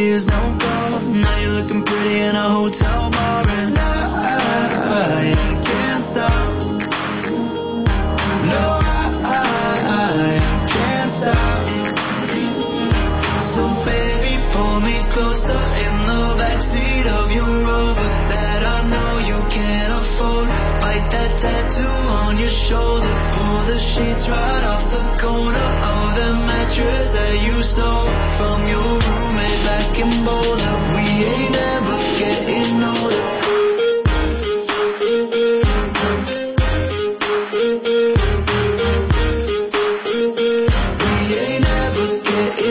years, no call. Now you're looking pretty in a hotel bar, and I can't stop. No, I can't stop. So baby, pull me closer in the backseat of your Rover that I know you can't afford. Bite that tattoo on your shoulder. Pull the sheets right off the corner of the mattress that you stole.